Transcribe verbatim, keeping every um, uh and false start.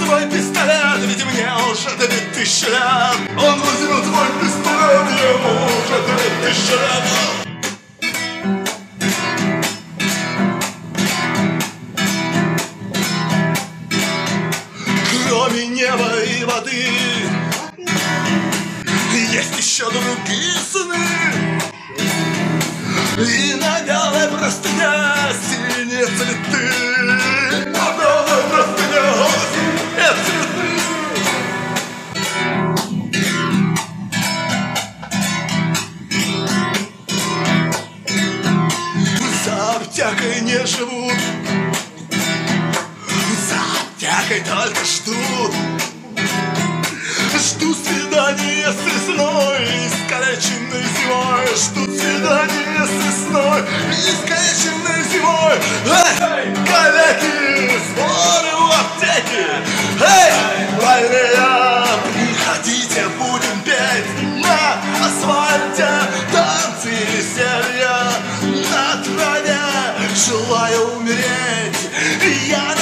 свой пистолет, ведь мне уже две тысячи лет. Он возьмет свой пистолет, ему уже две тысячи лет. Кроме неба и воды есть еще другие сны. И на белой простыне синие цветы. На белой простыне синие цветы. За аптекой не живут, за аптекой только ждут. Жду свидания с весной, искалеченной зимой. Жду свидания с весной, искалеченной зимой. Эй, коллеги, сборы у аптеки. Эй, больные, приходите, будем петь на асфальте танцы и веселья на траве. Желаю умереть, я